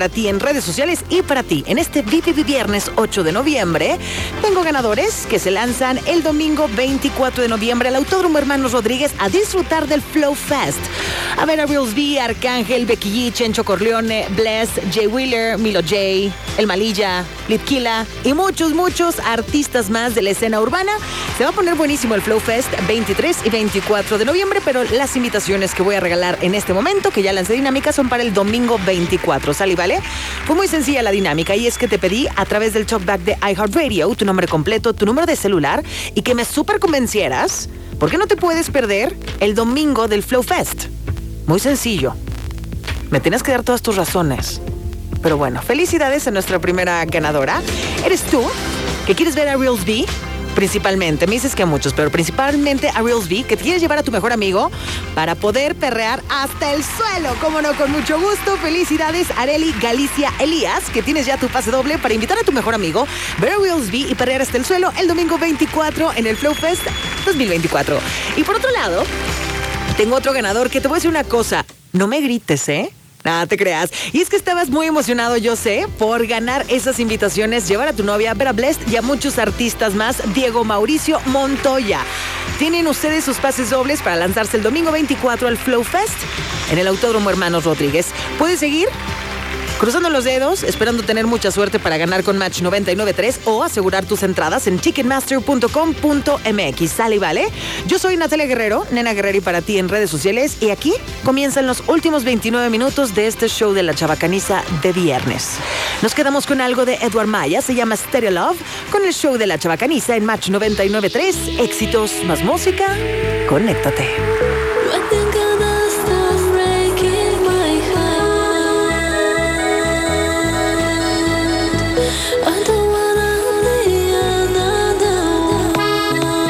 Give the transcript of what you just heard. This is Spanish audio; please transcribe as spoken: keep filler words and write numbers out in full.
para ti en redes sociales y para ti. En este V I P Viernes ocho de noviembre, tengo ganadores que se lanzan el domingo veinticuatro de noviembre al Autódromo Hermanos Rodríguez a disfrutar del Flow Fest. A ver a Reels B, Arcángel, Becky G, Chencho Corleone, Bless, Jay Wheeler, Milo J, El Malilla, Litquila y muchos, muchos artistas más de la escena urbana. Se va a poner buenísimo el Flow Fest veintitrés y veinticuatro de noviembre, pero las invitaciones que voy a regalar en este momento, que ya lancé dinámica, son para el domingo veinticuatro. ¿Sale, vale? Fue muy sencilla la dinámica y es que te pedí a través del talkback de iHeartRadio tu nombre completo, tu número de celular y que me súper convencieras por qué no te puedes perder el domingo del Flow Fest. Muy sencillo. Me tienes que dar todas tus razones. Pero bueno, felicidades a nuestra primera ganadora. ¿Eres tú que quieres ver a Reels B? Principalmente, me dices que a muchos, pero principalmente a Reels B, que te quieres llevar a tu mejor amigo para poder perrear hasta el suelo. Cómo no, con mucho gusto. Felicidades, Areli Galicia Elías, que tienes ya tu pase doble para invitar a tu mejor amigo, ver a Reels B y perrear hasta el suelo el domingo veinticuatro en el Flow Fest dos mil veinticuatro. Y por otro lado, tengo otro ganador que te voy a decir una cosa. No me grites, ¿eh? Nada, te creas. Y es que estabas muy emocionado, yo sé, por ganar esas invitaciones, llevar a tu novia, ver a Blessed y a muchos artistas más. Diego Mauricio Montoya. Tienen ustedes sus pases dobles para lanzarse el domingo veinticuatro al Flow Fest en el Autódromo Hermanos Rodríguez. ¿Puedes seguir cruzando los dedos, esperando tener mucha suerte para ganar con Match noventa y nueve punto tres o asegurar tus entradas en ticketmaster punto com punto m x? ¿Sale y vale? Yo soy Natalia Guerrero, Nena Guerrero y para ti en redes sociales, y aquí comienzan los últimos veintinueve minutos de este show de la Chabacaniza de viernes. Nos quedamos con algo de Edward Maya, se llama Stereo Love, con el show de la Chabacaniza en Match noventa y nueve punto tres. Éxitos más música, conéctate.